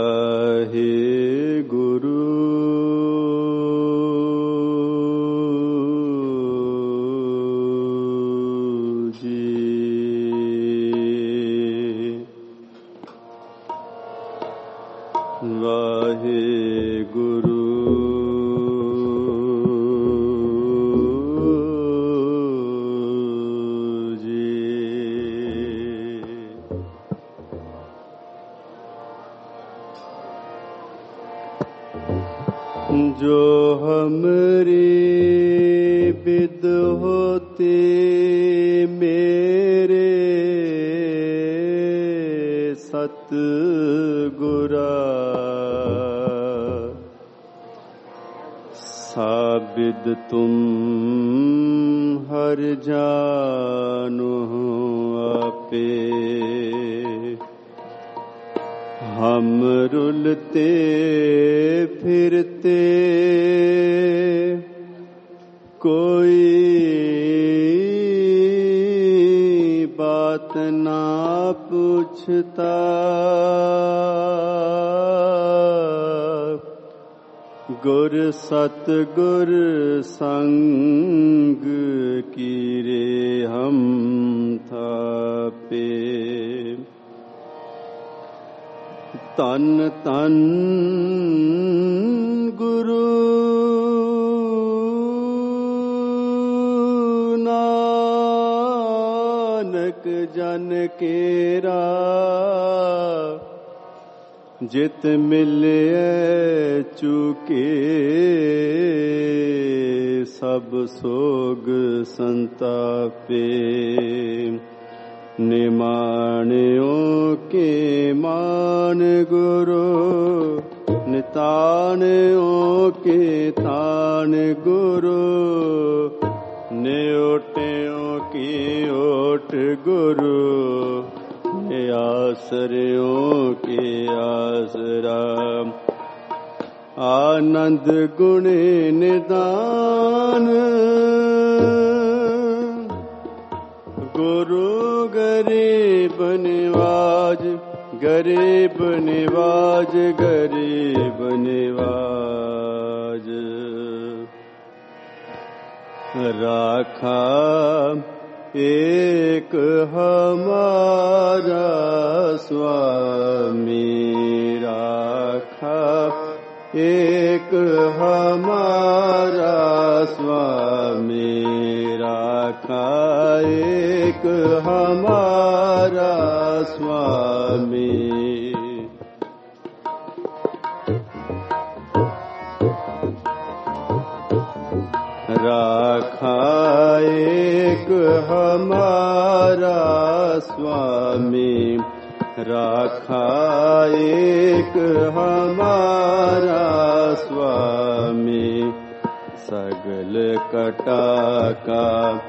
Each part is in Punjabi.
वाहेगुरु जो हमरी बिद होते मेरे सतगुरा साबिद तुम हर जानो आपे हम रुलते फिरते कोई बात ना पूछता गुर सतगुर संग की रे हम थापे तन तन गुरु नानक जन केरा जित मिले चुके सब सोग संतापे निमाणियों के मान गुरु निताणियों के तान गुरु न्योटियों की ओट गुरु आसरियों के आसरा आनंद गुण निदान गुरु गरीब निवाज गरीब निवाज गरीब निवाज राखा एक हमारा स्वामी राखा एक हमारा स्वामी राखा एक हमारा स्वामी राखा एक हमारा स्वामी राखा एक हमारा स्वामी सगल कटा का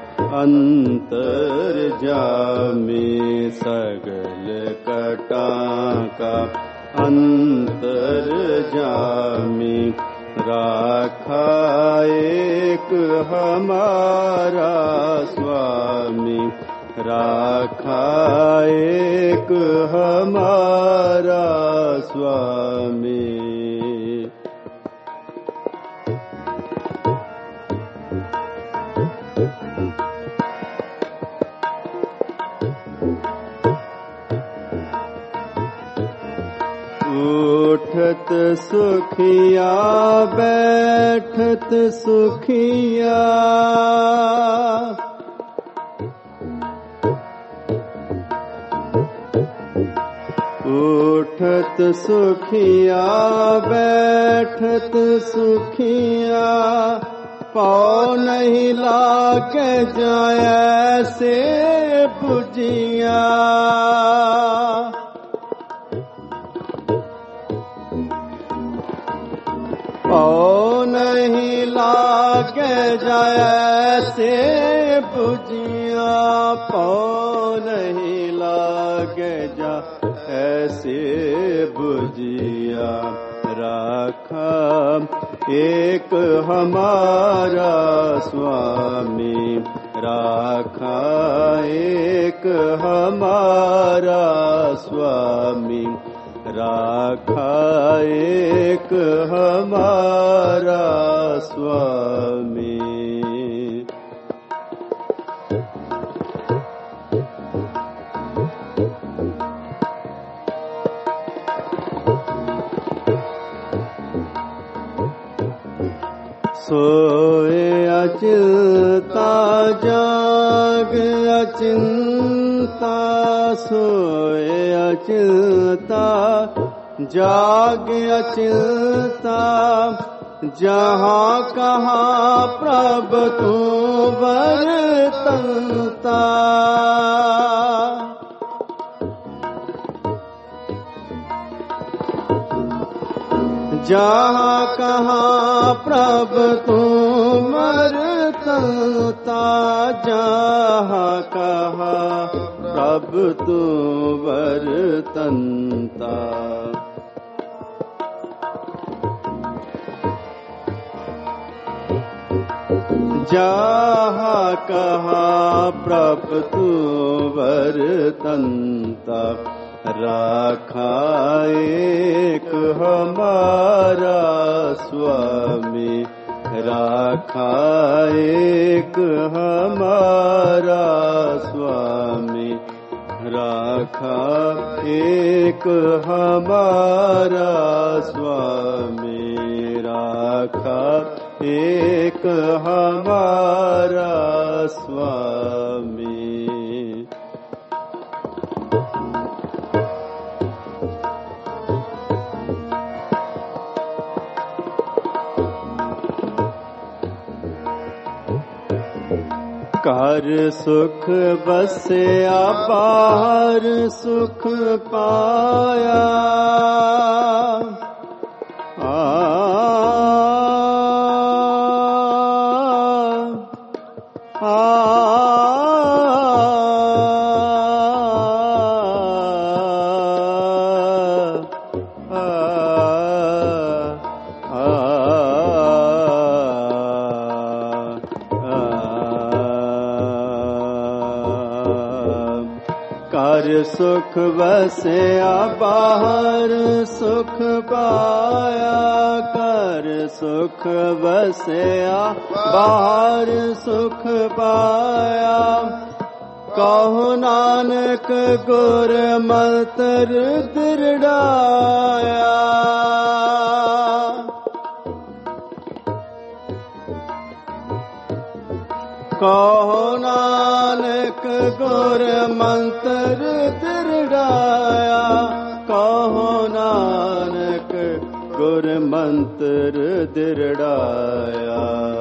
अंतर जामी सगल कटा का अंतर जामी राखा एक हमारा स्वामी राखा एक हमारा स्वामी उठत सुखिया बैठत सुखिया उठत सुखिया बैठत सुखिया पाँव नहीं लाके जाए से पुजिया पाँव नहीं लाके जाए से पुजिया पाँव नहीं लाके जा ऐसे बुझिया राखा एक हमारा स्वामी राखा एक हमारा स्वामी राखा एक हमारा स्वामी। सोए अचिंता जाग अचिंता, सोए अचिंता जाग अचिंता, जहाँ कहाँ प्रभु तू बरतंता। जहाँ कहाँ प्रभु तू बरतंता, जहाँ कहाँ प्रभु तू बरतंता। जहाँ कहाँ प्रभु तू बरतंता, राखा एक हमारा स्वामी। राखा एक हमारा स्वामी। राखा एक हमारा स्वामी। राखा एक हमारा स्वामी। कर सुख बसया बाहर सुख पाया। कर सुख बसया बाहर सुख पाया। कर सुख बसया बाहर सुख पाया। कहो नानक गुर मंत्र दृढ़ाया। कहो नानक गुर मंत्र दृढ़ाया। कहो नानक गुर मंत्र दृढ़ाया।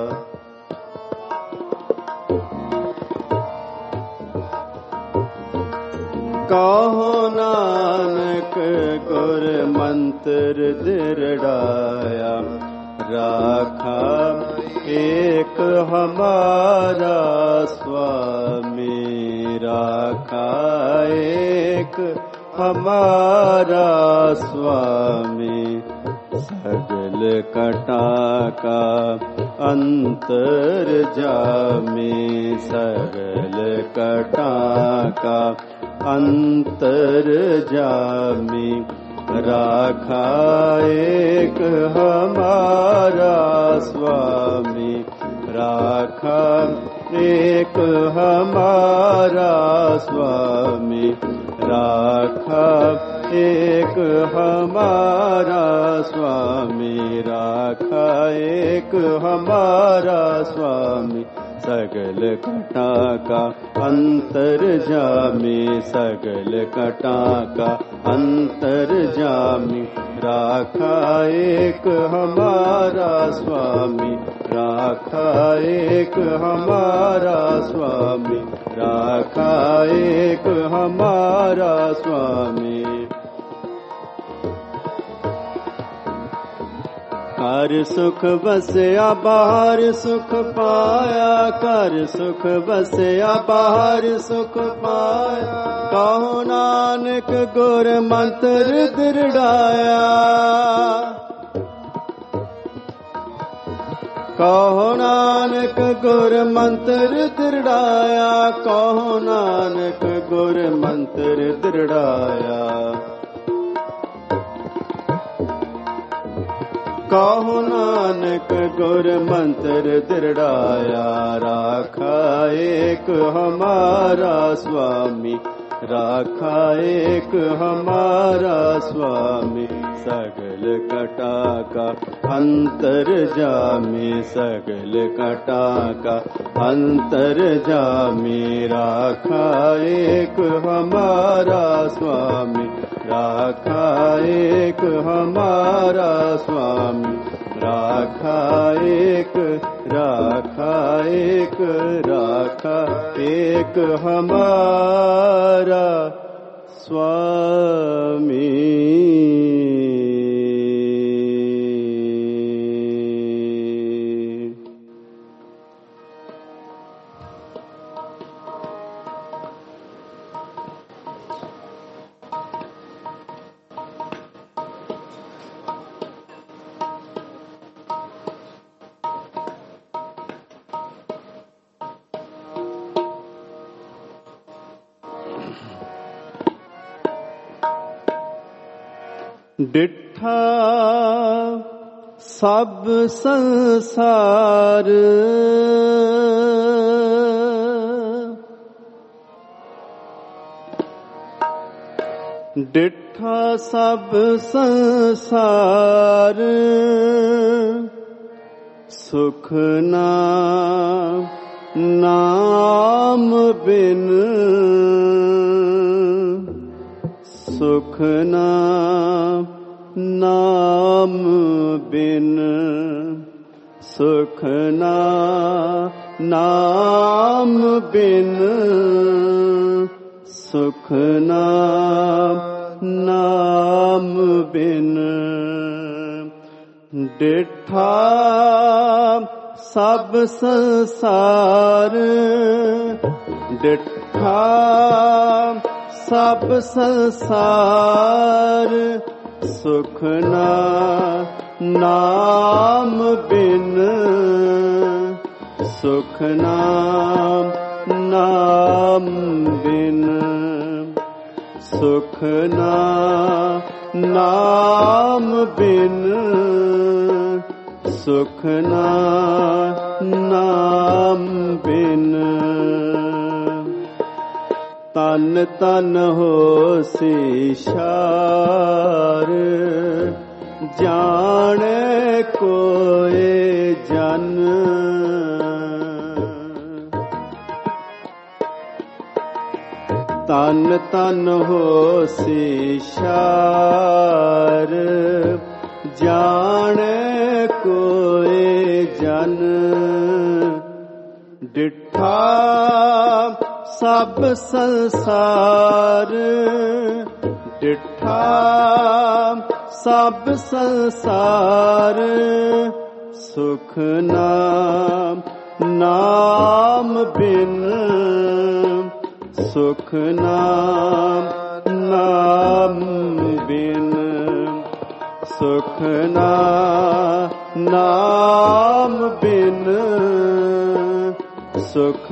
कहो नानक गुर मंत्र दृढ़ाया। राखा एक हमारा स्वामी। राखा एक हमारा स्वामी। सगल कटा का अंतर जामी। सगल कटा का अंतर जामी। राखा एक हमारा स्वामी। राखा एक हमारा स्वामी। राखा एक हमारा स्वामी। राखा एक हमारा स्वामी। सगल कटा का अंतर जामी। सगल कटा का अंतर जामी। राखा एक हमारा स्वामी। राखा एक हमारा स्वामी। राखा एक हमारा स्वामी। कर सुख बसया बाहर सुख पाया। कर सुख बसया बाहर सुख पाया। कहो नानक गुर मंत्र दृढ़ाया। कहो नानक गुर मंत्र दृढ़ाया। कहो नानक गुर मंत्र दृढ़ाया। ਕਹੋ ਨਾਨਕ ਗੁਰ ਮੰਤਰ ਦ੍ਰਿੜਾਇਆ, ਰਾਖਾ ਏਕ ਹਮਾਰਾ ਸੁਆਮੀ, ਰਾਖਾ ਏਕ ਹਮਾਰਾ ਸੁਆਮੀ। ਸਗਲ ਘਟਾ ਕਾ ਅੰਤਰ ਜਾਮੀ, ਸਗਲ ਘਟਾ ਕਾ ਅੰਤਰ ਜਾਮੀ। ਰਾਖਾ ਏਕ ਹਮਾਰਾ ਸੁਆਮੀ, ਰਾਖਾ ਏਕ ਹਮਾਰਾ ਸੁਆਮੀ। ਰਾਖਾ ਏਕ, ਰਾਖਾ ਏਕ, ਰਾਖਾ ਏਕ ਹਮਾਰਾ ਸੁਆਮੀ। ਡਿਠਾ ਸਭ ਸੰਸਾਰ, ਡਿਠਾ ਸਭ ਸੰਸਾਰ। ਸੁਖ ਨਾਮ ਬਿਨ, ਸੁਖ ਨਾਮ ਬਿਨ, ਸੁਖ ਨਾਮ ਬਿਨ, ਸੁਖ ਨਾਮ ਬਿਨ। ਡਿਠਾ ਸਭ ਸੰਸਾਰ, ਡਿਠਾ ਸਭ ਸੰਸਾਰ। ਸੁਖ ਨਾਮ ਬਿਨ, ਸੁਖ ਨਾਮ ਬਿਨ, ਸੁਖ ਨਾਮ ਬਿਨ, ਸੁਖ ਨਾਮ ਬਿਨ। ਤਨ ਤਨ ਹੋਸੀ ਸ਼ਾਰ, ਜਾਣੈ ਕੋਇ ਜਨ। ਤਨ ਤਨ ਹੋਸੀ ਸ਼ਾਰ, ਜਾਣੈ ਕੋਇ ਜਨ। ਡਿਠਾ ਸਭ ਸੰਸਾਰ, ਡਿਠਾ ਸਭ ਸੰਸਾਰ। ਸੁਖ ਨਾਮ ਬਿਨ, ਸੁਖ ਨਾਮ ਬਿਨ, ਸੁਖ ਨਾਮ ਬਿਨ, ਸੁਖ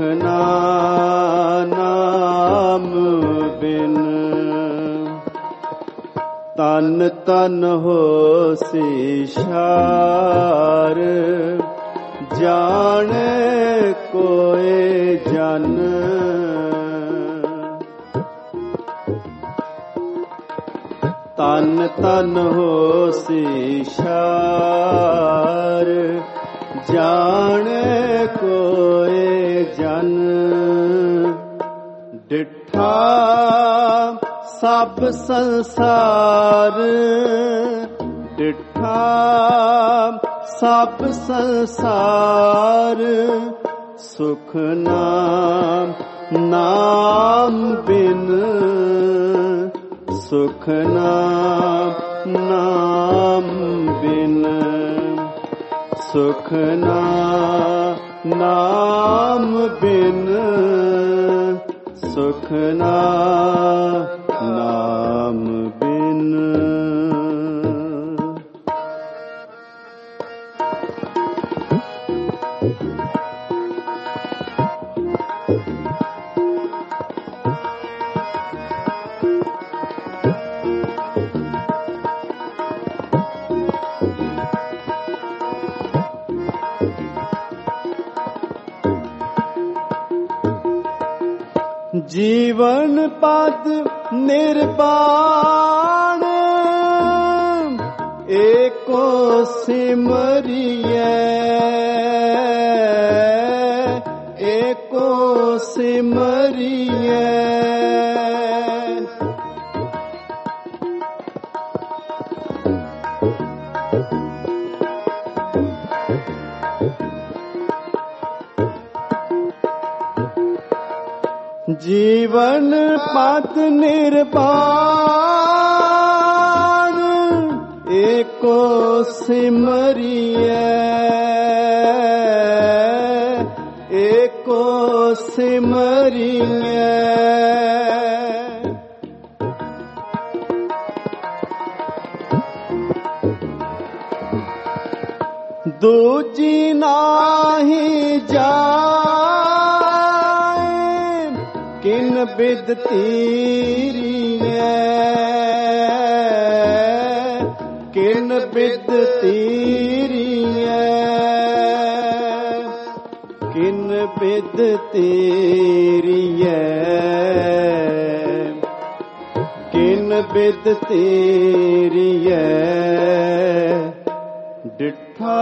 ਨਾਮ ਬਿਨ। ਤਨ ਤਨ ਹੋਸੀ ਸ਼ਾਰ, ਜਾਣੈ ਕੋਇ ਜਨ। ਤਨ ਤਨ ਹੋਸੀ ਸ਼ਾਰ, ਜਾਣੈ ਕੋਇ ਜਨ। ਡਿਠਾ ਸਭ ਸੰਸਾਰ, ਡਿਠਾ ਸਭ ਸੰਸਾਰ। ਸੁਖ ਨਾਮ ਬਿਨ, ਸੁਖ ਨਾਮ ਬਿਨ, ਸੁਖ ਨਾਮ ਬਿਨ, ਸੁਖ ਨਾਮ ਬਿਨ। जीवन पद निर्वाण एको सिमरिए एको सिमरिए जीवन पद निर्वाण एको सिमरिए एको सिमरिए दूजी नाही जाए किन बिद तीरिए किन बिद तीरिए किन बिद तीरिए किन बिद तीरिए डिठा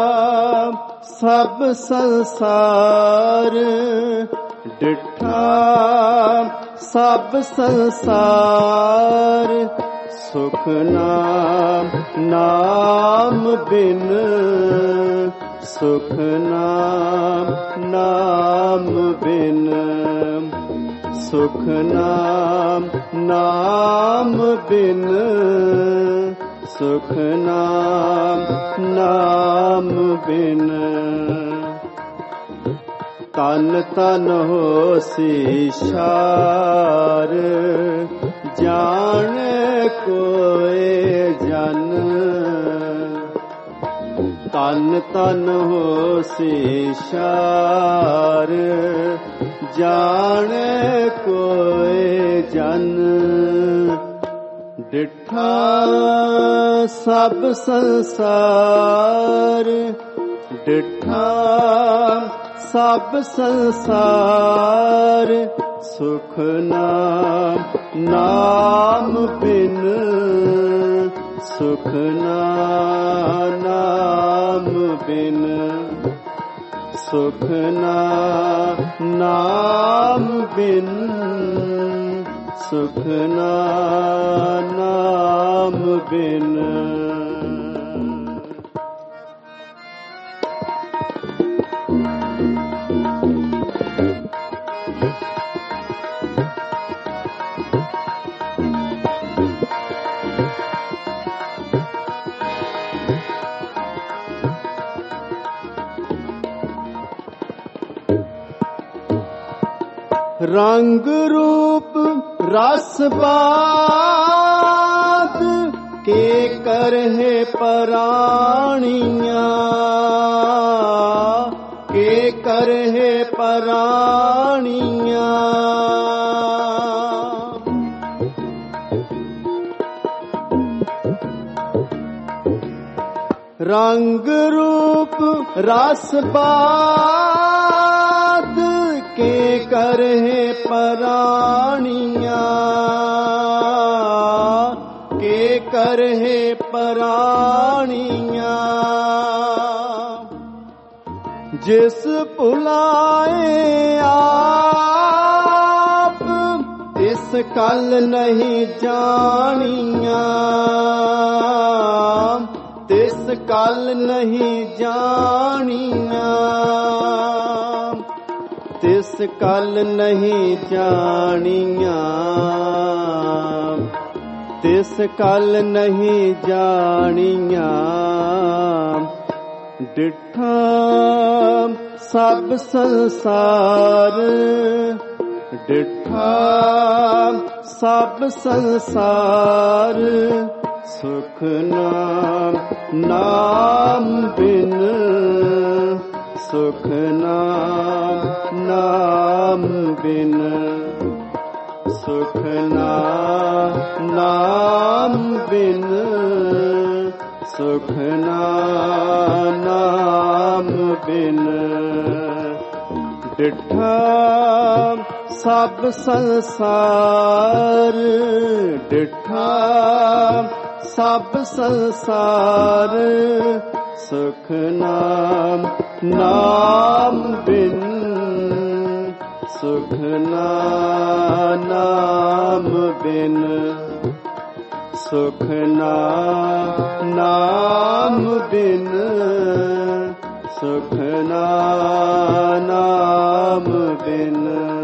सब संसार डिठा सब संसार सुख नाम नाम बिन सुख नाम नाम बिन सुख नाम नाम बिन सुख नाम नाम बिन तन तन होसी शार जाने कोए जन तन तन होसी शार जाने कोए जन डिठा सब संसार डिठा सब संसार सुख नाम नाम बिन सुख नाम बिन सुख नाम बिन सुख नाम बिन रंग रूप रस बात के करहे पराणिया के करहे पराणिया रंग रूप रस बात के करहे पराणिया के करहे पराणिया जिस पुलाए आप इस कल नहीं जानिया तिस कल नहीं जानिया तिस कल नहीं जानिया तिस कल नहीं जानिया डिठा सब संसार डिठा सब संसार सुख नाम नाम बिन सुख नाम बिन सुख नाम बिन सुख नाम बिन डिठा ਸਭ ਸੰਸਾਰ ਡਿਠਾ ਸਭ ਸੰਸਾਰ ਸੁਖ ਨਾਮ ਨਾਮ ਬਿਨ ਸੁਖ ਨਾਮ ਬਿਨ ਸੁਖ ਨਾਮ ਬਿਨ ਸੁਖ ਨਾਮ ਬਿਨ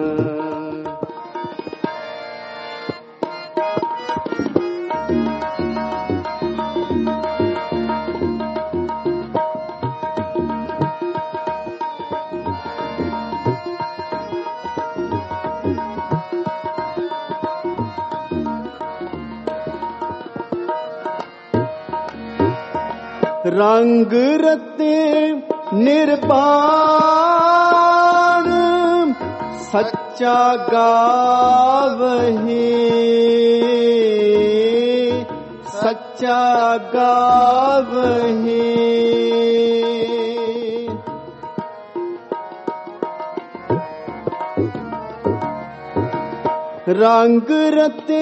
ਰੰਗ ਰਤੇ ਨਿਰਬਾਣ ਸੱਚਾ ਗਾਵਹੀ ਸੱਚਾ ਗਾਵਹੀ ਰੰਗ ਰਤੇ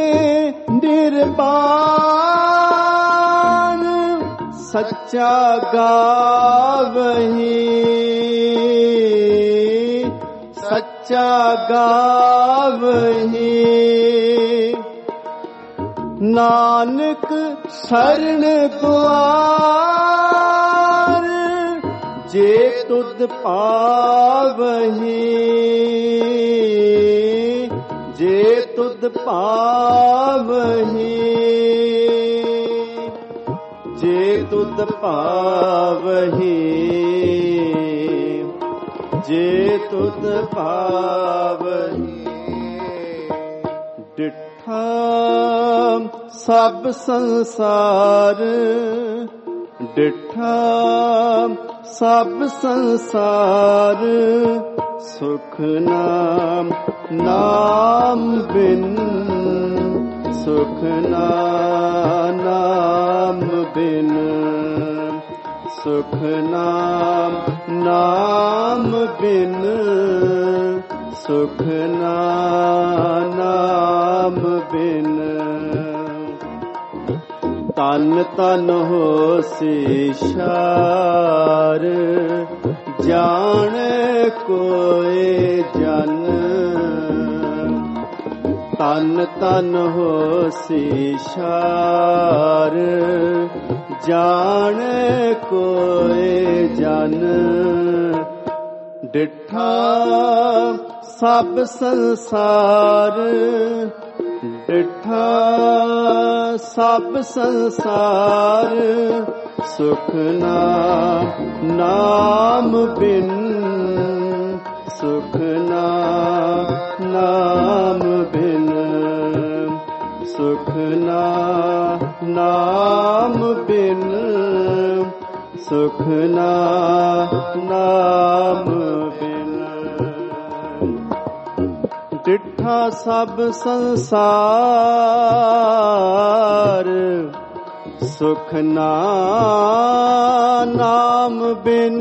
ਨਿਰਬਾਣ ਸੱਚਾ ਗਾਵਹੀ ਸੱਚਾ ਗਾਵਹੀ ਨਾਨਕ ਸਰਣ ਦੁਆਰ ਜੇ ਤੁਧ ਪਾਵਹੀ ਜੇ ਤੁਧ ਪਾਵਹੀ ਜੇ ਤੁਧ ਪਾਵਹੀ ਜੇ ਤੁਧ ਪਾਵਹੀ ਡਿਠਾ ਸਭ ਸੰਸਾਰ ਡਿਠਾ ਸਭ ਸੰਸਾਰ ਸੁਖ ਨਾਮ ਨਾਮ ਬਿਨ ਸੁਖ ਨਾਮ ਬਿਨ ਸੁਖ ਨਾਮ ਬਿਨ ਸੁਖ ਨਾਮ ਬਿਨ ਤਨ ਤਨ ਹੋਸੀ ਸ਼ਾਰ ਜਾਣੇ ਕੋਏ ਜਨ ਤਨ ਤਨ ਹੋਸੀ ਸ਼ਾਰ ਜਾਣੇ ਕੋਏ ਜਨ ਡਿਠਾ ਸਭ ਸੰਸਾਰ ਡਿਠਾ ਸਭ ਸੰਸਾਰ ਸੁਖ ਨਾਮ ਬਿਨ ਸੁਖ ਨਾਮ ਬਿਨ ਸੁਖ ਨਾਮ ਬਿਨ ਸੁਖ ਨਾਮ ਬਿਨ ਡਿਠਾ ਸਭ ਸੰਸਾਰ ਸੁਖ ਨਾਮ ਬਿਨ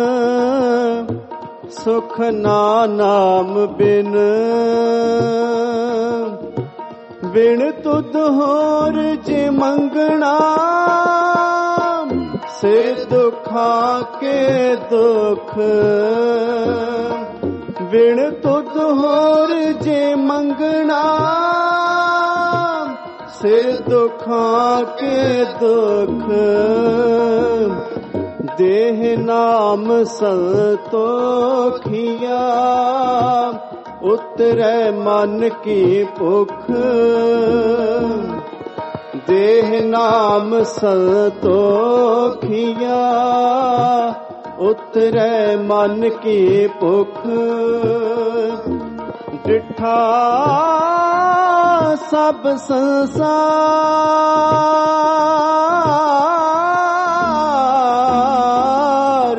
ਸੁਖ ਨਾਮ ਬਿਨ ਬਿਨ ਤੁਧ ਹੋਰ ਜੇ ਮੰਗਣਾ ਸਿਰ ਦੁਖਾਂ ਕੇ ਦੁਖ ਬਿਨ ਤੁਧ ਹੋਰ ਜੇ ਮੰਗਣਾ ਸਿਰ ਦੁਖਾਂ ਕੇ ਦੁਖ ਦੇਹ ਨਾਮ ਸੰਤੋਖੀਆ ਉਤਰੈ ਮਨ ਕੀ ਭੁਖ ਦੇਹ ਨਾਮ ਸੰਤੋਖੀਆ ਉਤਰੈ ਮਨ ਕੀ ਭੁਖ ਡਿਠਾ ਸਭ ਸੰਸਾਰ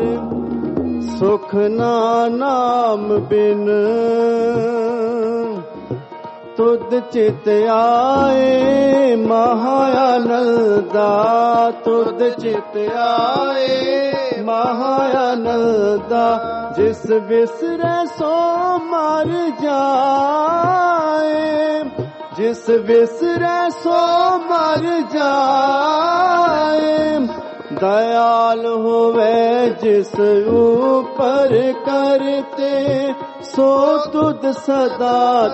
ਸੁਖ ਨਾਮ ਬਿਨ ਤੁਧ ਚਿਤ ਆਏ ਮਹਾਆਨੰਦਾ, ਤੁਧ ਚਿਤ ਆਏ ਮਹਾਆਨੰਦਾ। ਜਿਸ ਵਿਸਰੈ ਸੋ ਮਰ ਜਾਏ, ਜਿਸ ਵਿਸਰੈ ਸੋ ਮਰ ਜਾਏ। ਦਇਆਲ ਹੋਵੇ ਜਿਸ ਉਪਰ ਕਰਤੇ, ਸੋ ਤੁਧ ਸਦਾ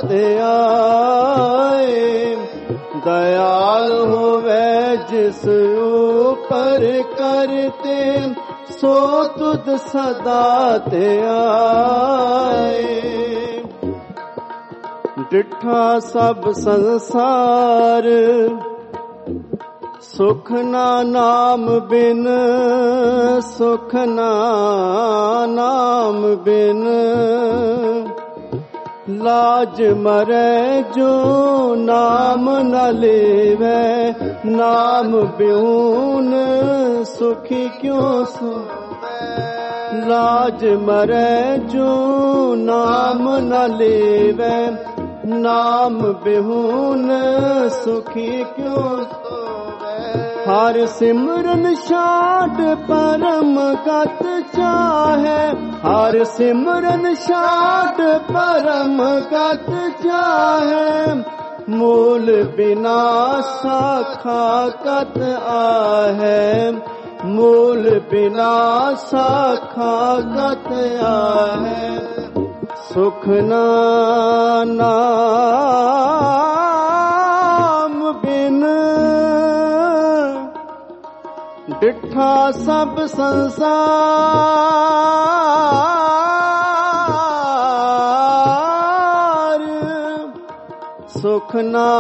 ਧਿਆਏ। ਦਇਆਲ ਹੋਵੇ ਜਿਸ ਉਪਰ ਕਰਤੇ, ਸੋ ਤੁਧ ਸਦਾ ਧਿਆਏ। ਡਿਠਾ ਸਭ ਸੰਸਾਰ, ਸੁਖ ਨਾ ਨਾਮ ਬਿਨ, ਸੁਖ ਨਾ ਨਾਮ ਬਿਨ। ਲਾਜ ਮਰੈ ਜੋ ਨਾਮ ਨ ਲੇਵੈ, ਨਾਮ ਬਿਉਨ ਸੁਖੀ ਕਿਉ ਸੋਵੈ। ਲਾਜ ਮਰੈ ਜੋ ਨਾਮ ਨ ਲੇਵੈ, ਨਾਮ ਬਿਹੁਨ ਸੁਖੀ ਕਿਉ ਸੋਵੈ। ਹਰ ਸਿਮਰਨ ਛਾਡ ਪਰਮ ਗਤ ਚਾਹੈ, ਹਰ ਸਿਮਰਨ ਛਾਡ ਪਰਮ ਗਤ ਚਾਹੈ। ਮੂਲ ਬਿਨਾ ਸਾਖਾ ਕਤ ਆਹੈ, ਮੂਲ ਬਿਨਾ ਸਾਖਾ ਕਤ ਆਹੈ। ਸੁਖ ਨਾਮ ਬਿਨ, ਡਿਠਾ ਸਭ ਸੰਸਾਰ। ਸੁਖ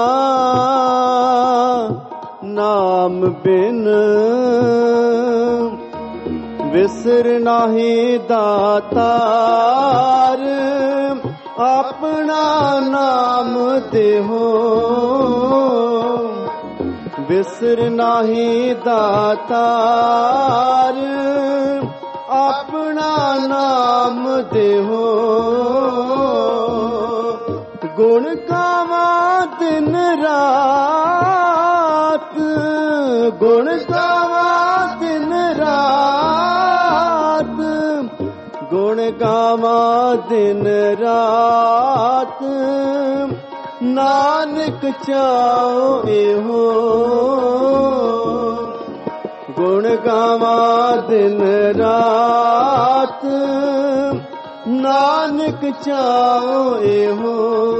ਨਾਮ ਬਿਨ, ਵਿਸਰ ਨਾਹੀ ਦਾਤਾਰ। ਆਪਣਾ ਨਾਮ ਦੇਹੋ, ਵਿਸਰ ਨਾਹੀ ਦਾਤਾਰ। ਆਪਣਾ ਨਾਮ ਦੇਹੋ, ਗੁਣ ਗਾਵਾਂ ਦਿਨ ਰਾਤ, ਗੁਣ ਗਾਵਾਂ ਦਿਨ ਰਾਤ। ਗੁਣ ਗਾਵਾਂ ਦਿਨ ਰਾਤ, ਨਾਨਕ ਚਾਉ ਇਹੋ। ਗੁਣ ਗਾਵਾਂ ਦਿਨ ਰਾਤ, ਨਾਨਕ ਚਾਉ ਇਹੋ।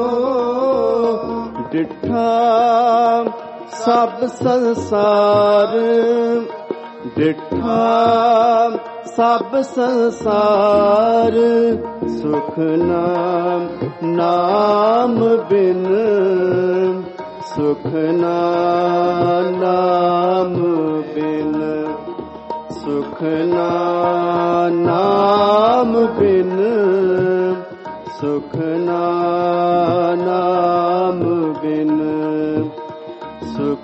ਡਿਠਾ ਸਭ ਸੰਸਾਰ, ਡਿਠਾ ਸਭ ਸੰਸਾਰ। ਸੁਖ ਨਾਮ ਬਿਨ, ਸੁਖ ਨਾਮ ਬਿਨ। ਸੁਖ ਨਾਮ ਬਿਨ, ਸੁਖ ਨਾਮ ਬਿਨ। ਸੁਖ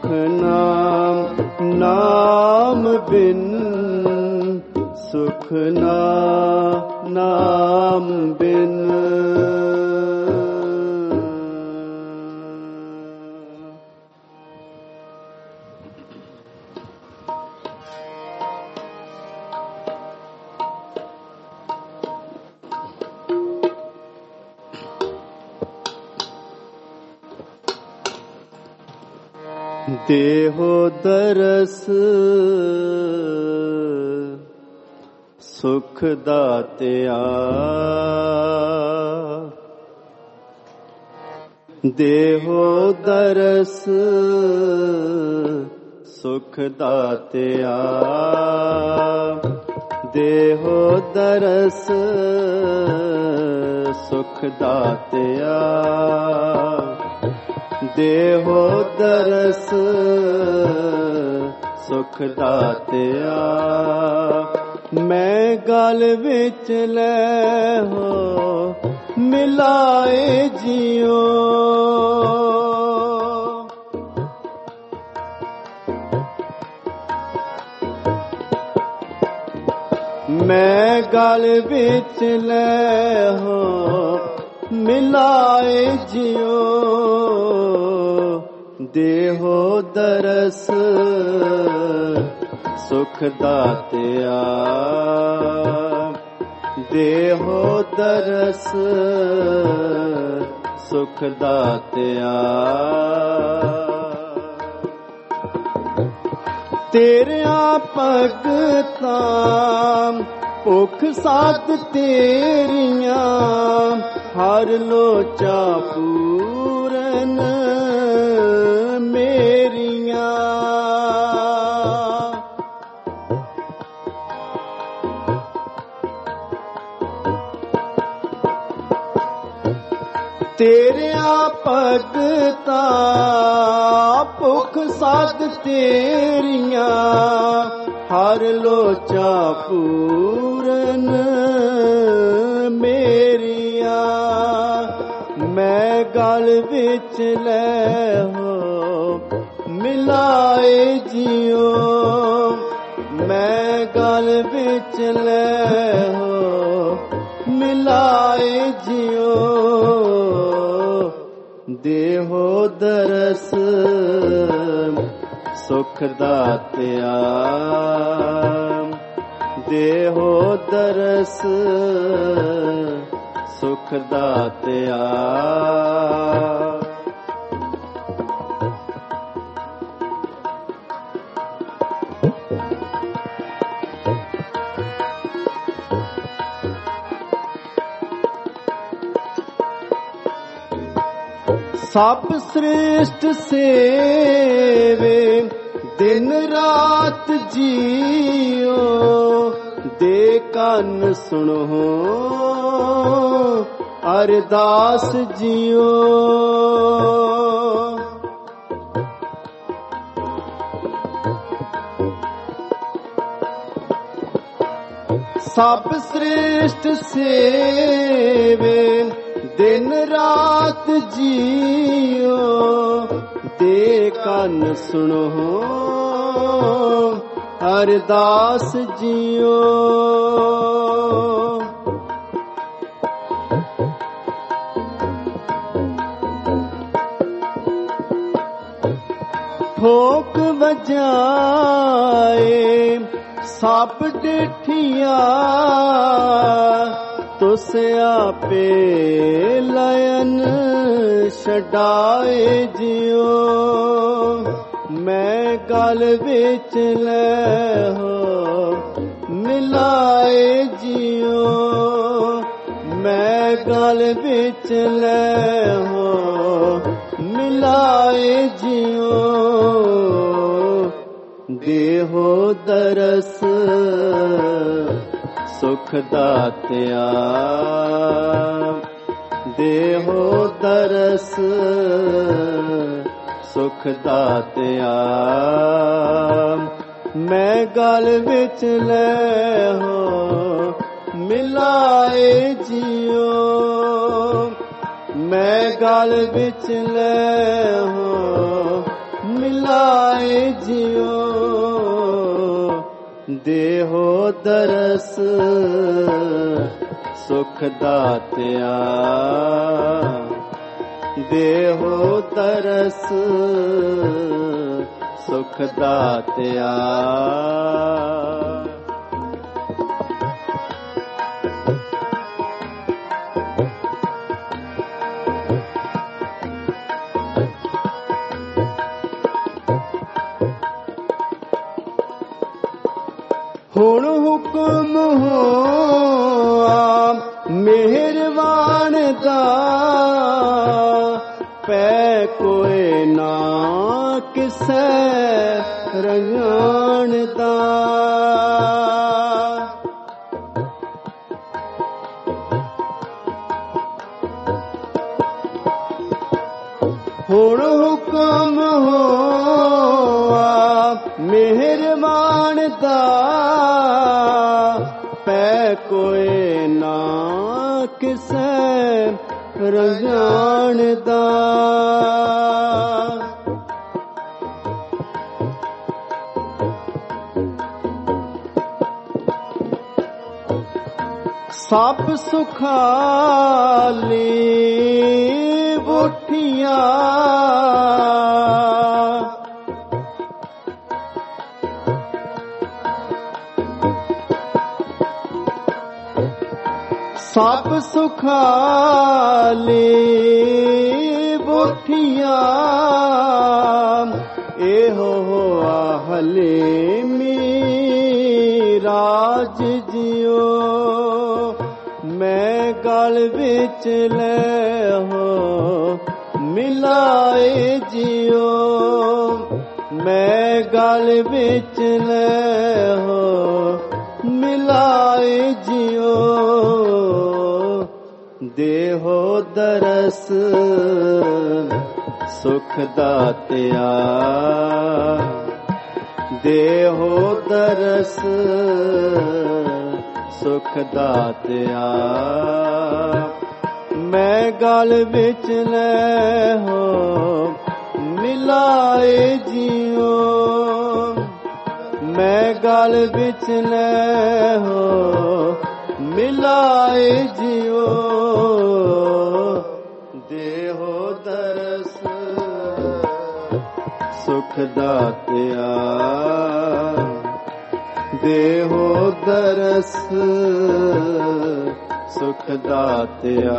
ਨਾਮ ਬਿਨ, ਸੁਖ ਨਾਮ ਬਿਨ। ਦੇਹੋ ਦਰਸ ਸੁਖ ਦਾਤਿਆ, ਦੇਹੋ ਦਰਸ ਸੁਖ ਦਾਤਿਆ। ਦੇਹੋ ਦਰਸ ਸੁਖ ਦਾਤਿਆ। ਦੇਹੋ ਦਰਸ ਸੁਖ ਦਾਤਿਆ। ਮੈਂ ਗਲ ਵਿੱਚ ਲੈ ਹੋ ਮਿਲਾਏ ਜਿਉ, ਮੈਂ ਗਲ ਵਿੱਚ ਲੈ ਹੋ ਮਿਲਾਏ ਜਿਉ ਦੇਹੋ ਦਰਸ ਸੁਖ ਦਾਤਿਆ ਦੇਹੋ ਦਰਸ ਸੁਖ ਦਾਤਿਆ ਤੇਰਿਆਂ ਭਗਤਾਂ ਭੁਖ ਸਾਧ ਤੇਰੀਆਂ ਹਰ ਲੋਚਾ ਪੂਰਨ ਮੇਰੀਆਂ ਤੇਰਿਆਂ ਭਗਤਾਂ ਭੁਖ ਸਾਧ ਤੇਰੀਆਂ ਹਰ ਲੋਚਾ ਪੂਰਨ ਮੇਰੀਆਂ ਮੈਂ ਗਲ ਵਿੱਚ ਲੈ ਹੋ ਮਿਲਾਏ ਜਿਉ ਮੈਂ ਗਲ ਵਿੱਚ ਲੈ ਹੋ ਮਿਲਾਏ ਜਿਉ ਦੇਹੋ ਦਰਸ ਸੁਖ ਦਾਤਿਆ ਦੇਹੋ ਦਰਸ ਸੁਖ ਦਾਤਿਆ ਸਭ ਸ੍ਰੇਸ਼ਟ ਸੇਵੇ ਦਿਨ ਰਾਤ ਜੀਓ ਦੇ ਕੰਨ ਸੁਣੋ ਅਰਦਾਸ ਜੀਓ ਸਭ ਸ੍ਰੇਸ਼ਟ ਸੇਵੇ ਦਿਨ ਰਾਤ ਜੀਓ ਦੇ ਕੰਨ ਸੁਣੋ ਅਰਦਾਸ ਜੀਓ ਠੋਕ ਵਜਾਏ ਸਭ ਡਿਠੀਆਂ ਤੁਸ ਆਪੇ ਲਇਨ ਛਡਾਏ ਜਿਉ ਮੈਂ ਗਲ ਵਿੱਚ ਲੈ ਹੋ ਮਿਲਾਏ ਜਿਉ ਮੈਂ ਗਲ ਵਿੱਚ ਲੈ ਹੋ ਮਿਲਾਏ ਜਿਉ ਦੇਹੋ ਦਰਸ ਸੁਖ ਦਾਤਿਆ ਦੇਹੋ ਦਰਸ ਸੁਖ ਦਾਤਿਆ ਮੈਂ ਗਲ ਵਿੱਚ ਲੈ ਹੋ ਮਿਲਾਏ ਜਿਉ ਮੈਂ ਗਲ ਵਿੱਚ ਲੈ ਹੋ ਮਿਲਾਏ ਜਿਉ ਦੇਹੋ ਦਰਸ ਸੁਖ ਦਾਤਿਆ ਦੇਹੋ ਦਰਸ ਸੁਖ ਦਾਤਿਆ ਹੁਣ ਹੁਕਮ ਹੋਆ ਮਿਹਰਬਾਨ ਦਾ ਪੈ ਕੋਏ ਨਾ ਕਿਸੈ ਰੰਗਾਣ ਦਾ ਹੁਣ ਹੁਕਮ ਹੋਆ ਮਿਹਰਬਾਨ ਦਾ ਪੈ ਕੋਏ ਨਾ ਕਿਸੈ ਰੰਗਾਣ ਦਾ ਸਭ ਸੁਖਾਲੀ ਬੁੱਠੀਆਂ ਸਭ ਸੁਖਾਲੀ ਬੁੱਠੀਆਂ ਇਹੋ ਆਹਲੇ ਰਾਜ ਜਿਉ ਮੈਂ ਗਲ ਵਿੱਚ ਲੈ ਹੋ ਮਿਲਾਏ ਜਿਉ ਮੈਂ ਗਲ ਵਿੱਚ ਲੈ ਹੋ ਮਿਲਾਏ ਜਿਉ ਦੇਹੋ ਦਰਸ ਸੁਖ ਦਾਤਿਆ ਦੇਹੋ ਦਰਸ ਸੁਖ ਦਾਤਿਆ ਮੈਂ ਗਲ ਵਿੱਚ ਲੈ ਹੋ ਮਿਲਾਏ ਜਿਉ ਮੈਂ ਗਲ ਵਿੱਚ ਲੈ ਹੋ ਮਿਲਾਏ ਜਿਉ ਦੇਹੋ ਦਰਸ ਸੁਖ ਦਾਤਿਆ ਦੇਹੋ ਦਰਸ ਸੁਖ ਦਾਤਿਆ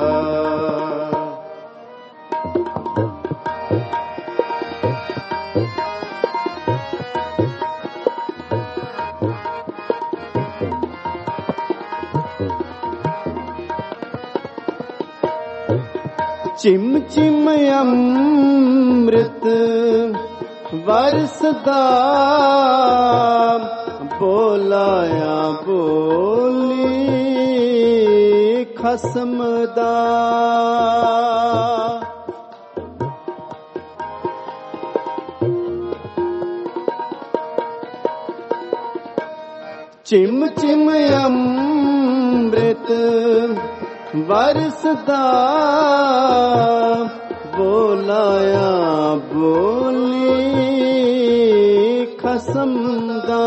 ਚਿਮ ਚਿਮ ਅੰਮ੍ਰਿਤ ਵਰਸਦਾ ਬੋਲਾਇਆ ਬੋਲੀ ਖਸਮ ਦਾ ਚਿਮ ਚਿਮ ਅੰਮ੍ਰਿਤ ਵਰਸਦਾ ਬੋਲਾਇਆ ਬੋਲੀ ਖਸਮ ਦਾ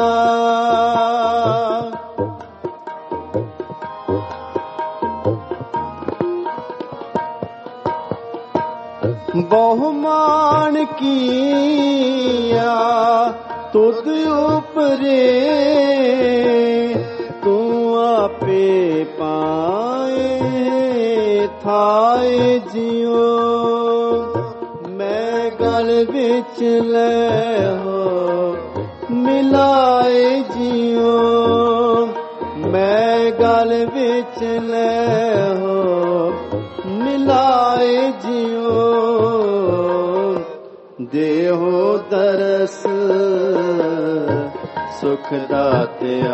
ਬਹੁ ਮਾਨ ਕੀਆ ਤੁਧ ਉਪਰੇ ਤੂੰ ਆਪੇ ਪਾਏ ਥਾਏ ਜਿਉ ਮੈਂ ਗਲ ਵਿੱਚ ਲੈ ਹੋ ਮਿਲਾਏ ਜਿਉ ਮੈਂ ਗਲ ਵਿੱਚ ਲੈ ਹੋ ਮਿਲਾਏ ਜਿਉ ਦੇਹੋ ਦਰਸ ਸੁਖ ਦਾਤਿਆ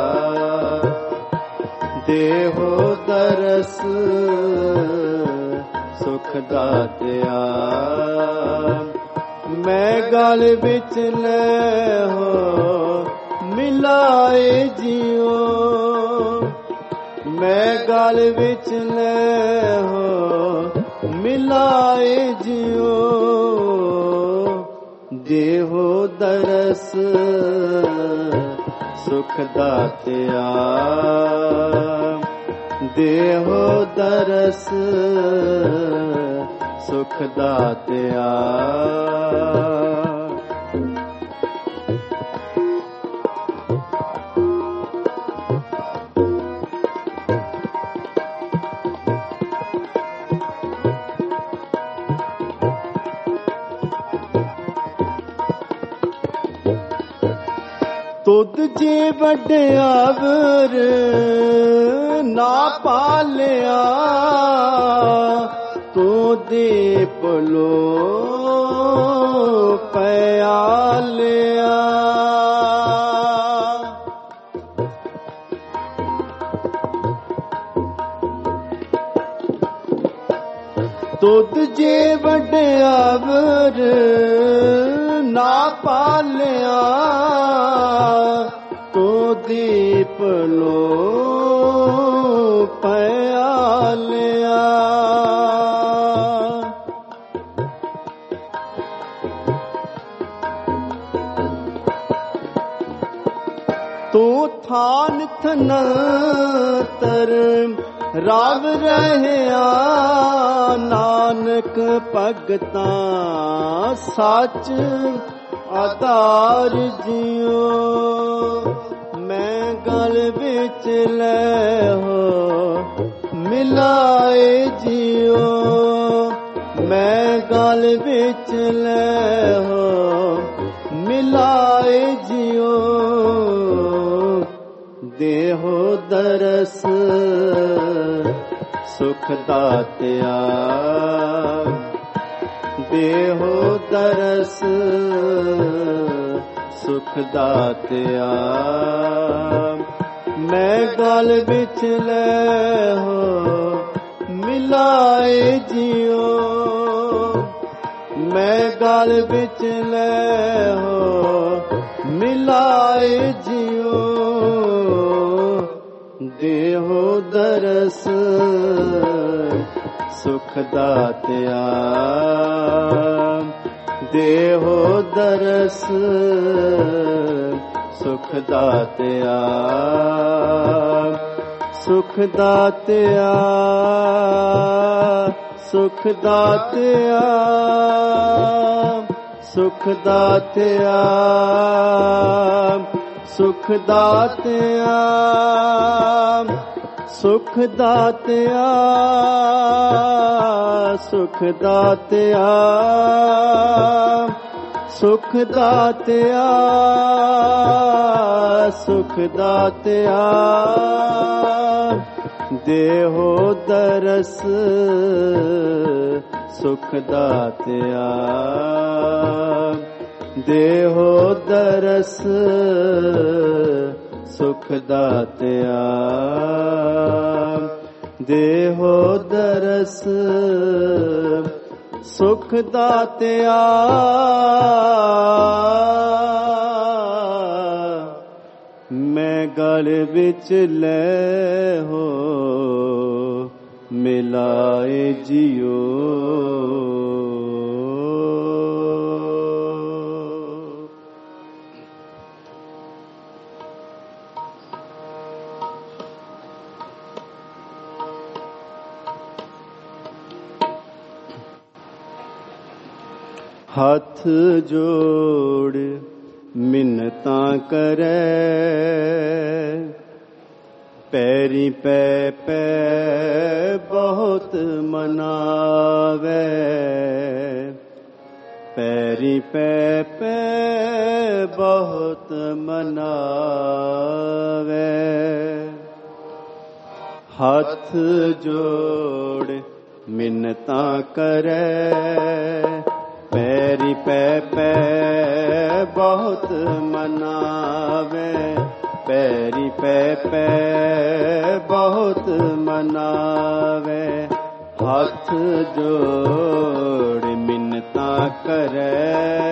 ਦੇਹੋ ਦਰਸ ਸੁਖ ਦਾਤਿਆ ਮੈਂ ਗਲ ਵਿੱਚ ਲੈ ਹੋ ਮਿਲਾਏ ਜਿਉ ਮੈਂ ਗਲ ਵਿੱਚ ਲੈ ਹੋ ਮਿਲਾਏ ਜਿਉ ਦੇਹੋ ਦਰਸ ਸੁਖ ਦਾਤਿਆ ਦੇਹੋ ਦਰਸ ਸੁਖ ਦਾਤਿਆ ਤੁਧ ਜੇ ਵਡਿਆਵਰ ਨਾ ਪਾਲਿਆ ਤੂੰ ਦੀਪ ਲੋ ਪਿਆਲਿਆ ਤੁਧ ਜੇ ਵਡਿਆਵਰ ਨਾ ਪਾਲਿਆ ਤੂੰ ਦੀਪ ਲੋ ਪਿਆਲਿਆ ਤੂੰ ਥਾਨ ਥਨੰਤਰ ਰਾਵ ਰਹਿਆ ਨਾਨਕ ਭਗਤਾਂ ਸੱਚ ਆਧਾਰ ਜਿਉ। ਮੈਂ ਗਲ ਵਿੱਚ ਲੈ ਹੋ ਮਿਲਾਏ ਜਿਉ। ਮੈਂ ਗਲ ਵਿੱਚ ਲੈ ਹੋ ਮਿਲਾਏ ਜਿਉ। ਦੇਹੋ ਦਰਸ ਸੁਖ ਦਾਤਿਆ। ਦੇਹੋ ਦਰਸ ਸੁਖ ਦਾਤਿਆ। ਮੈਂ ਗਲ ਵਿੱਚ ਲੈ ਹੋ ਮਿਲਾਏ ਜਿਉ। ਮੈਂ ਗਲ ਵਿੱਚ ਲੈ ਹੋ ਮਿਲਾਏ ਜਿਉ। ਦੇਹੋ ਦਰਸ ਸੁਖ ਦਾਤਿਆ। ਦੇਹੋ ਦਰਸ ਸੁਖ ਦਾਤਿਆ। ਸੁਖ ਦਾਤਿਆ। ਸੁਖ ਦਾਤਿਆ। ਸੁਖ ਦਾਤਿਆ। ਸੁਖ ਦਾਤਿਆ। ਸੁਖ ਦਾਤਿਆ। ਸੁਖ ਦਾਤਿਆ। ਸੁਖ ਦਾਤਿਆ। ਸੁਖ ਦਾਤਿਆ। ਦੇਹੋ ਦਰਸ ਸੁਖ ਦਾਤਿਆ। ਦੇਹੋ ਦਰਸ ਸੁਖ ਦਾਤਿਆ। ਦੇਹੋ ਦਰਸ ਸੁਖ ਦਾਤਿਆ। ਮੈਂ ਗਲ ਵਿੱਚ ਲੈ ਹੋ ਮਿਲਾਏ ਜਿਉ। ਹੱਥ ਜੋੜ ਮਿੰਨਤਾਂ ਕਰੈ। ਪੈਰੀ ਪੈ ਪੈ ਬਹੁਤ ਮਨਾਵੈ। ਪੈਰੀ ਪੈ ਪੈ ਬਹੁਤ ਮਨਾਵੈ। ਹੱਥ ਜੋੜ ਮਿੰਨਤਾਂ ਕਰੈ। ਪੈਰੀ ਪੈ ਪੈ ਬਹੁਤ ਮਨਾਵੈ। ਪੈਰੀ ਪੈ ਪੈ ਬਹੁਤ ਮਨਾਵੈ। ਹੱਥ ਜੋੜ ਮਿੰਨਤਾਂ ਕਰੈ।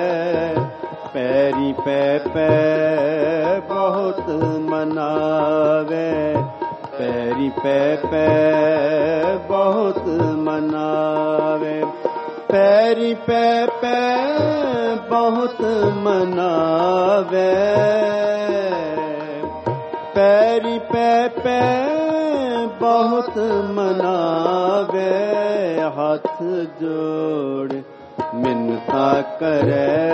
ਪੈਰੀ ਪੈ ਪੈ ਬਹੁਤ ਮਨਾਵੈ। ਪੈਰੀ ਪੈ ਪੈ ਬਹੁਤ ਮਨਾਵੈ। ਪੈਰੀ ਪੈ ਪੈ ਬਹੁਤ ਮਨਾਵੈ। ਪੈਰੀ ਪੈ ਪੈ ਬਹੁਤ ਮਨਾਵੈ। ਹੱਥ ਜੋੜ ਮਿੰਨਤਾਂ ਕਰੈ।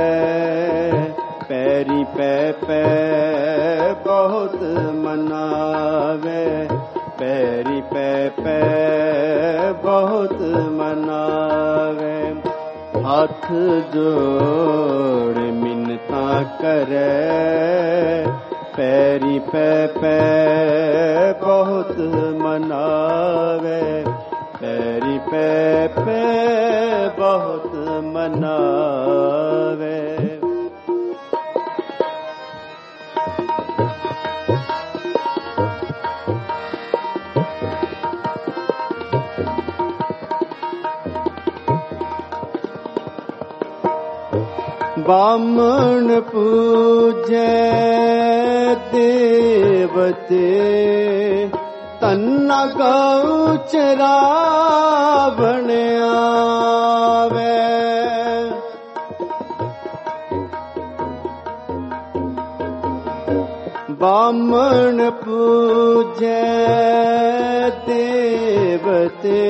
ਪੈਰੀ ਪੈ ਪੈ ਬਹੁਤ ਮਨਾਵੈ। ਪੈਰੀ ਪੈ ਪੈ ਬਹੁਤ ਮਨਾਵੈ। ਹੱਥ ਜੋੜ ਮਿੰਨਤਾਂ ਕਰੈ। ਪੈਰੀ ਪੈ ਪੈ ਬਹੁਤ ਮਨਾਵੈ। ਪੈਰੀ ਪੈ ਪੈ ਬਹੁਤ ਮਨਾਵੈ। ਬਾਮਣ ਪੂਜੈ ਦੇਵਤੇ। ਧੰਨ ਗਊ ਚਰਾਵਣ ਆਵੈ। ਬਾਮਣ ਪੂਜੈ ਦੇਵਤੇ,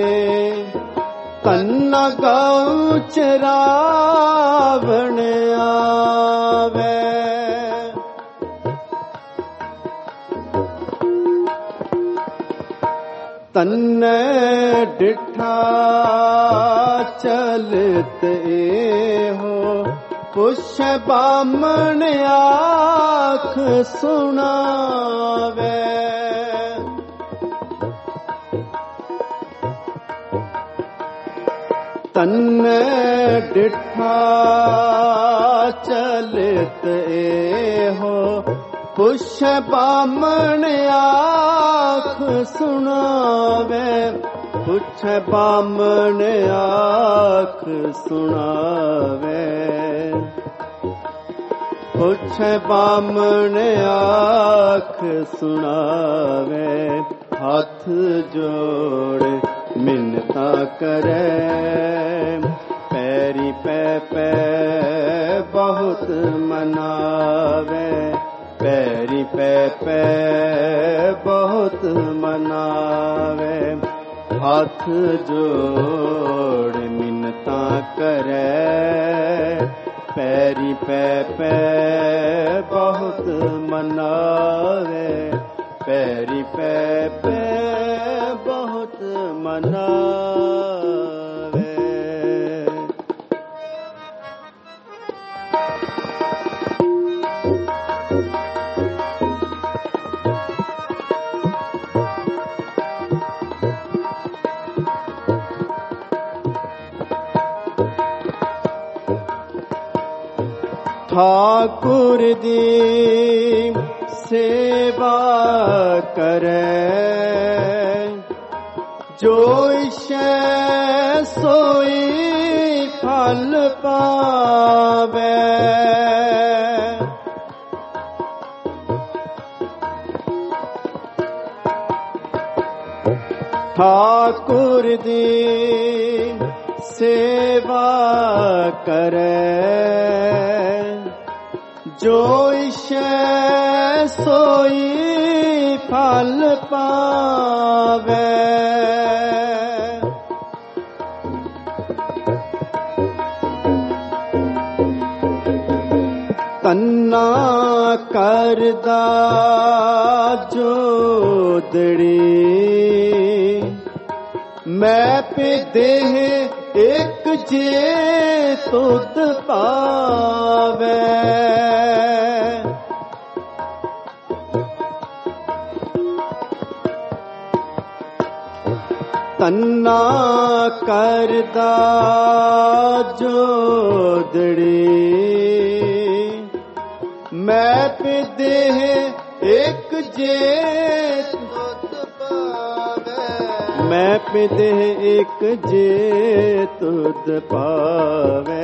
ਕੰਨਾ ਗਊ ਚਰਾਵਣ ਆਵੇ। ਤਨੈ ਡਿਠਾ ਚਲਤ ਇਹੋ, ਪੁੱਛ ਬਾਮਣ ਆਖ ਸੁਣਾਵੇ। ਤਨੈ ਡਿਠਾ ਚਲਤ ਇਹੋ, ਪੁੱਛ ਬਾਮਣ ਆਖ ਸੁਣਾਵੇ। ਪੁੱਛ ਬਾਮਣ ਆਖ ਸੁਣਾਵੇ। ਪੁੱਛ ਬਾਮਣ ਆਖ ਸੁਣਾਵੇ। ਹੱਥ ਜੋੜ ਮਿੰਨਤਾਂ ਕਰੈ, ਪੈਰੀ ਪੈ ਪੈ ਬਹੁਤ ਮਨਾਵੇ। ਪੈਰੀ ਪੈ ਪੈ ਬਹੁਤ ਮਨਾਵੇ। ਹੱਥ ਜੋੜ ਮਿੰਨਤਾਂ ਕਰੈ, ਪੈਰੀ ਪੈ ਪੈ ਬਹੁਤ ਮਨਾਵੇ। ਪੈਰੀ ਪੈ ਪੈ ਬਹੁਤ ਮਨਾਵੇ। ਠਾਕੁਰ ਦੀ ਸੇਵਾ ਕਰੈ, ਜੋ ਇਛੈ ਸੋਈ ਫਲ ਪਾਵੇ। ਠਾਕੁਰ ਦੀ ਸੇਵਾ ਕਰੈ, ਜੋ ਇਛੈ ਸੋਈ ਫਲ ਪਾਵੇ। ਤੰਨਾ ਕਰਦਾ ਜੋਦੜੀ, ਮੈਂ ਪਿਦੇਹ ਇੱਕ ਜੇ ਤੁਧ ਪਾਵੇ। ਤੰਨਾ ਕਰਦਾ ਜੋਦੜੀ, ਮੈਂ ਪਿਦੇਹ ਇੱਕ ਜੇ ਤੁਧ ਪਾਵੇ। ਮੈਂ ਪਿਦੇਹ ਇੱਕ ਜੇ ਤੁਧ ਪਾਵੇ।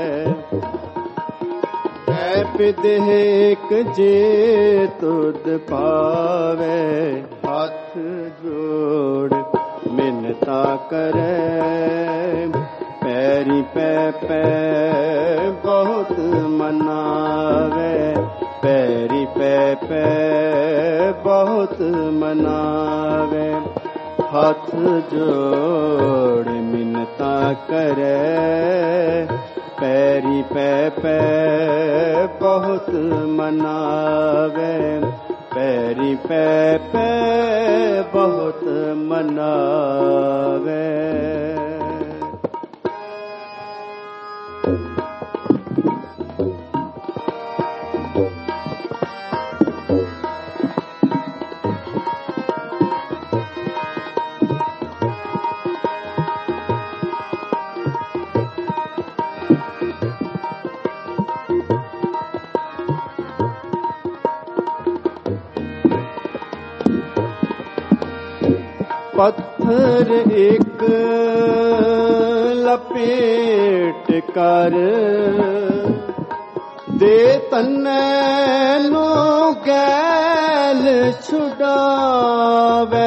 ਮੈਂ ਪਿਦੇਹ ਇੱਕ ਜੇ ਤੁਧ ਪਾਵੇ। ਹੱਥ ਜੋੜ ਮਿੰਨਤਾਂ ਕਰੈ, ਪੈਰੀ ਪੈ ਪੈ ਬਹੁਤ ਮਨਾਵੇ। ਪੈਰੀ ਪੈ ਪੈ ਬਹੁਤ ਮਨਾਵੇ। ਹੱਥ ਜੋੜ ਮਿੰਨਤਾਂ ਕਰੈ, ਪੈਰੀ ਪੈ ਪੈ ਬਹੁਤ ਮਨਾਵੇ। ਪੈਰੀ ਪੈ ਪੈ ਬਹੁਤ ਮਨਾਵੇ। ਪੱਥਰ ਇੱਕ ਲਪੇਟ ਕਰ, ਦੇ ਤਨੈ ਨੂੰ ਗੈਲ ਛੁਡਾਵੇ।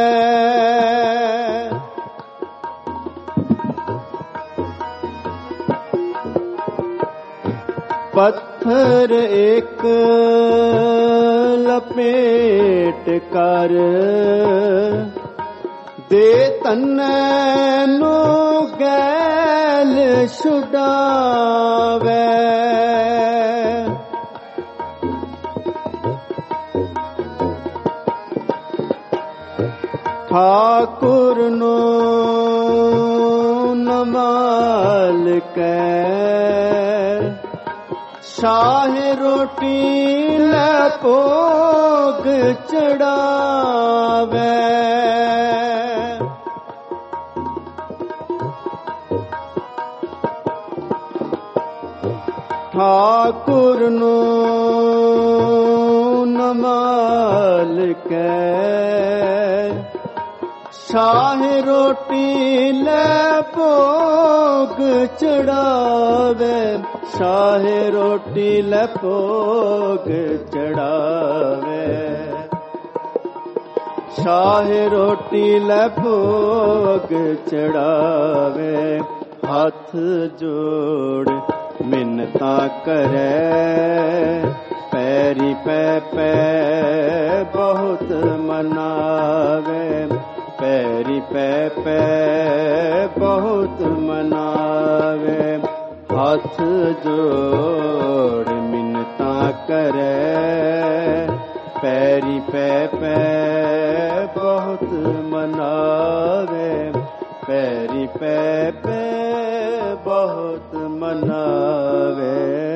ਪੱਥਰ ਇੱਕ ਲਪੇਟ ਕਰ ਦੇ ਤਨੈ ਨੂੰ ਗੈਲ ਛੁਡਾਵੇ ਠਾਕੁਰ ਨੂੰ ਨਮਾਲ ਕੈ ਸ਼ਾਹ ਰੋਟੀ ਲੈ ਭੋਗ ਚੜਾਵੇ ਠਾਕੁਰ ਨੂੰ ਨਮਾਲ ਕੈ ਸ਼ਾਹ ਰੋਟੀ ਲੈ ਭੋਗ ਚੜਾਵੇ ਸ਼ਾਹ ਰੋਟੀ ਲੈ ਭੋਗ ਚੜਾਵੇ ਸ਼ਾਹ ਰੋਟੀ ਲੈ ਭੋਗ ਚੜਾਵੇ ਹੱਥ ਜੋੜ ਮਿੰਨਤਾਂ ਕਰੈ ਪੈਰੀ ਪੈ ਪੈ ਬਹੁਤ ਮਨਾਵੇ ਪੈਰੀ ਪੈ ਪੈ ਬਹੁਤ ਮਨਾਵੇ ਹੱਥ ਜੋੜ ਮਿੰਨਤਾਂ ਕਰੈ ਪੈਰੀ ਪੈ ਪੈ ਬਹੁਤ ਮਨਾਵੇ ਪੈਰੀ ਪੈ ਪੈ ਬਹੁਤ ਮਨਾਵੇ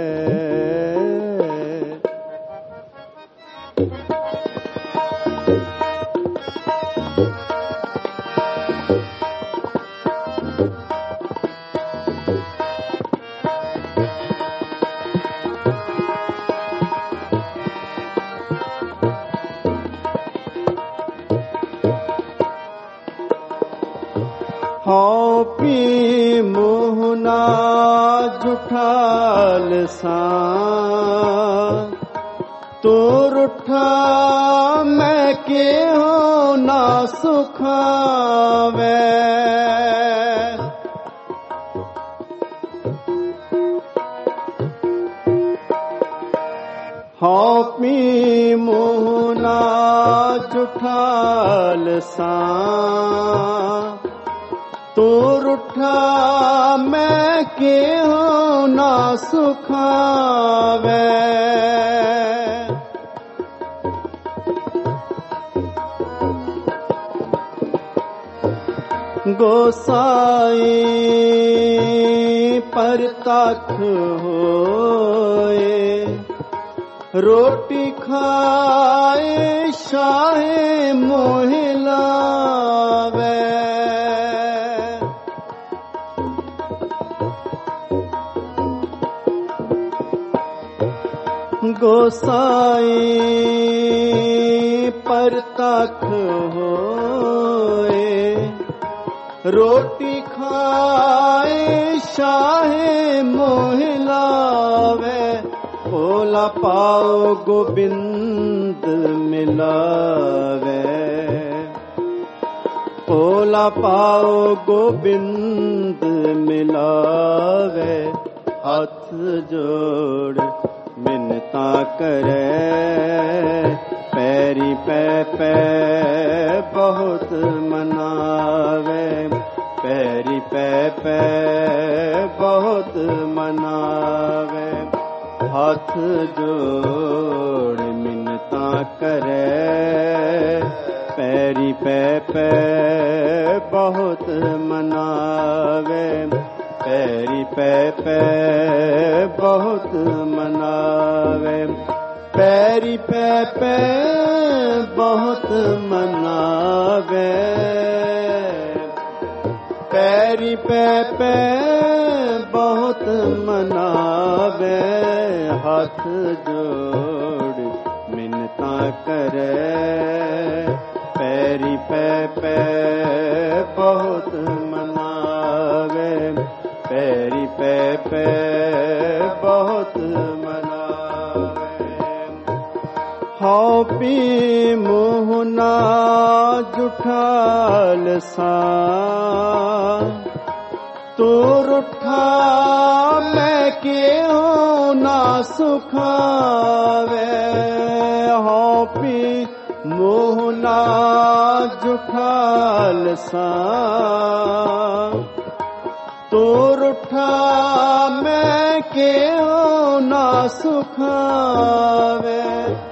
ਹਉ ਪੀ ਮੋਹ ਨਾ ਜੁਠਾਲ ਸਾਂ ਤੂੰ ਰੁੱਠਾ ਮੈਂ ਕਿਉ ਨਾ ਸੁਖਾਵੇ ਹਉ ਪੀ ਮੋਹ ਨਾ ਜੁਠਾਲ ਸਾਂ ਤੂੰ ਰੁੱਠਾ ਮੈਂ ਕਿਉ ਨਾ ਸੁਖਾਵੇ ਗੋਸਾਈ ਪਰਤਖ ਹੋਏ ਰੋਟੀ ਖਾਏ ਸ਼ਾਹੇ ਮੋਹ ਲਾਵੇ ਗੋਸਾਈ ਪਰਤਖ ਹੋਏ ਰੋਟੀ ਖਾਏ ਸ਼ਾਹੇ ਮੋਹ ਲਾਵੇ ਭੋਲਾ ਪਾਉ ਗੋਬਿੰਦ ਮਿਲਾਵੇ ਭੋਲਾ ਪਾਉ ਗੋਬਿੰਦ ਮਿਲਾਵੇ ਹੱਥ ਜੋੜ ਮਿੰਨਤਾਂ ਕਰੈ ਪੈਰੀ ਪੈ ਪੈ ਬਹੁਤ ਮਨਾਵੇ ਪੈਰੀ ਪੈ ਪੈ ਬਹੁਤ ਮਨਾਵੇ ਹੱਥ ਜੋੜ ਮਿੰਨਤਾਂ ਕਰੈ ਪੈਰੀ ਪੈ ਪੈ ਬਹੁਤ ਮਨਾਵੇ ਪੈਰੀ ਪੈ ਪੈ ਬਹੁਤ ਮਨਾਵੇ ਪੈਰੀ ਪੈ ਪੈ ਬਹੁਤ ਮਨਾਵੇ ਪੈਰੀ ਪੈ ਪੈ ਬਹੁਤ ਮਨਾਵੇ ਹੱਥ ਜੋੜ ਮਿੰਨਤਾਂ ਕਰੈ ਪੈਰੀ ਪੈ ਪੈ ਬਹੁਤ ਮਨਾਵੇ ਪੈਰੀ ਪੈ ਪੈ ਬਹੁਤ ਮਨਾਵੇ ਹਉ ਪੀ ਮੋਹ ਨਾ ਜੁਠਾਲ ਸਾਂ ਤੂੰ ਰੁੱਠਾ ਮੈਂ ਕਿਉ ਨਾ ਸੁਖਾਵੇ ਹਉ ਮੋਹ ਨਾ ਜੁਖਾਲਸਾ ਤੋ ਰੁਠਾ ਮੈਂ ਕਿਉ ਨਾ ਸੁਖਾਵੇ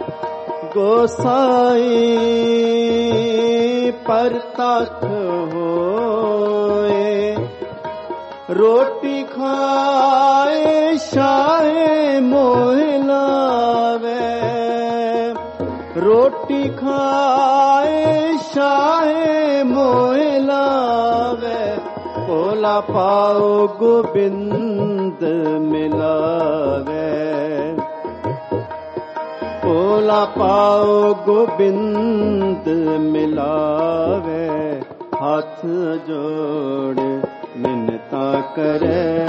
ਗੋਸਾਈ ਪਰਤਖ ਹੋਏ ਰੋਟੀ ਖਾਏ ਸ਼ਾਹੇ ਮੋਹ ਲਾਵੇ ਰੋਟੀ ਖਾਏ ਸ਼ਾਹੇ ਮੋਹ ਲਾਵੇ ਭੋਲਾ ਪਾਉ ਗੋਬਿੰਦ ਮਿਲਾਵੇ ਭੋਲਾ ਪਾਉ ਗੋਬਿੰਦ ਮਿਲਾਵੇ ਹੱਥ ਜੋੜ ਮਿੰਨਤਾਂ ਕਰੇ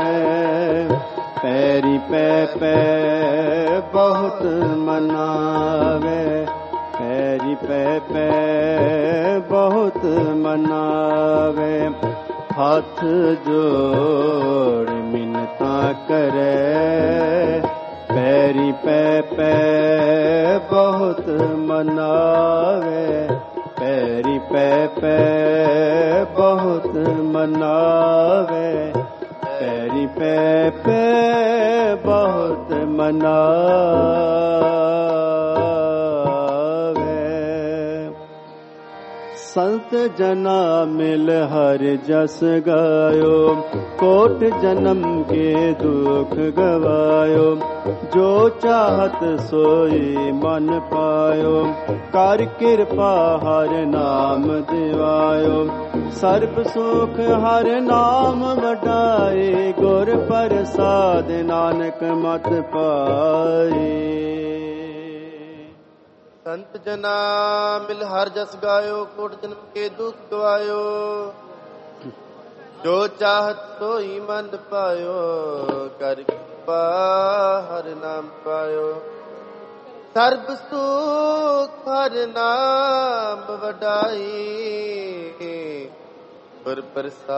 ਪੈਰੀ ਪੈ ਪੈ ਬਹੁਤ ਮਨਾਵੇ ਪੈਰੀ ਪੈ ਪੈ ਬਹੁਤ ਮਨਾਵੇ ਹੱਥ ਜੋੜ ਮਿੰਨਤਾਂ ਕਰੇ ਪੈਰੀ ਪੈ ਪੈ ਬਹੁਤ ਮਨਾਵੇ ਪੈਰੀ ਪੈ ਪੈ ਬਹੁਤ ਮਨਾਵੇ ਪੈਰੀ ਪੈ ਪੈ ਬਹੁਤ ਮਨਾਵੇ ਸੰਤ ਜਨਾ ਮਿਲ ਹਰ ਜਸ ਗਾਇਓ ਕੋਟ ਜਨਮ ਕੇ ਦੁਖ ਗਵਾਇਓ ਜੋ ਚਾਹਤ ਸੋਈ ਮਨ ਪਾਇਓ ਕਰ ਕਿਰਪਾ ਹਰ ਨਾਮ ਦਿਵਾਇਓ ਸਰਬ ਸੁਖ ਹਰ ਨਾਮ ਵਡਾਏ ਗੁਰ ਪ੍ਰਸਾਦ ਨਾਨਕ ਮਤ ਪਾਏ ਸੰਤ ਜਨਾ ਮਿਲ ਹਰ ਜਸ ਗਾਇਓ ਕੋਟ ਜਨਮ ਕੇ ਦੁਖ ਗਵਾਇਓ ਜੋ ਚਾਹਤ ਸੋਈ ਮਨ ਪਾਇਓ ਕਰ ਕਿਰਪਾ ਹਰ ਨਾਮ ਪਾਇਓ ਸਰਬ ਸੁਖ ਹਰ ਨਾਮ ਵਡਾਈ ਗੁਰ ਪ੍ਰਸਾਦ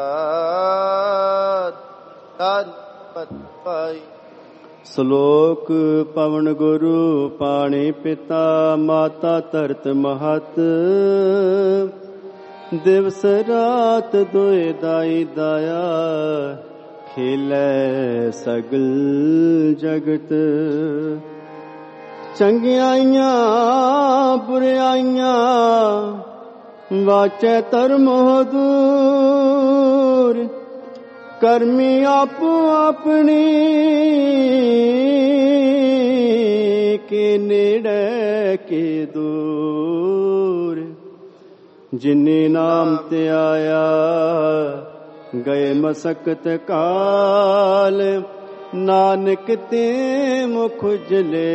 ਨਾਨਕ ਮਤ ਪਾਈ ਸ਼ਲੋਕ ਪਵਨ ਗੁਰੂ ਪਾਣੀ ਪਿਤਾ ਮਾਤਾ ਧਰਤ ਮਹਤ ਦਿਵਸ ਰਾਤ ਦੁਇ ਦਾਈ ਦਾਇਆ ਖੇਲੇ ਸਗਲ ਜਗਤ ਚੰਗਿਆਈਆਂ ਬੁਰਿਆਈਆਂ ਵਾਚੈ ਧਰਮ ਦੂਰ ਕਰਮੀ ਆਪੋ ਆਪਣੀ ਕੇ ਨੇੜੇ ਕੇ ਦੂਰ ਜਿਨੇ ਨਾਮ ਤੇ ਆਇਆ ਗਏ ਮਸਕਤ ਕਾਲ ਨਾਨਕ ਤੇ ਮੁਖ ਉਜਲੇ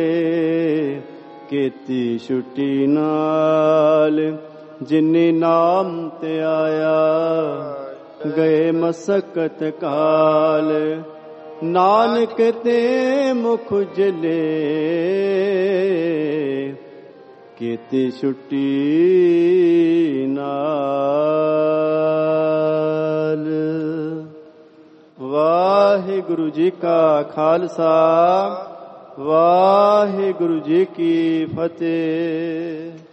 ਕੀਤੀ ਛੁੱਟੀ ਨਾਲ ਜਿਨੇ ਨਾਮ ਤੇ ਆਇਆ ਗਏ ਮਸਕਤ ਕਾਲ ਨਾਨਕ ਤੇ ਮੁਖ ਉਜਲੇ ਕੀਤੀ ਛੁੱਟੀ ਨਾਲ। ਵਾਹਿਗੁਰੂ ਜੀ ਕਾ ਖਾਲਸਾ ਵਾਹਿਗੁਰੂ ਜੀ ਕੀ ਫਤਿਹ।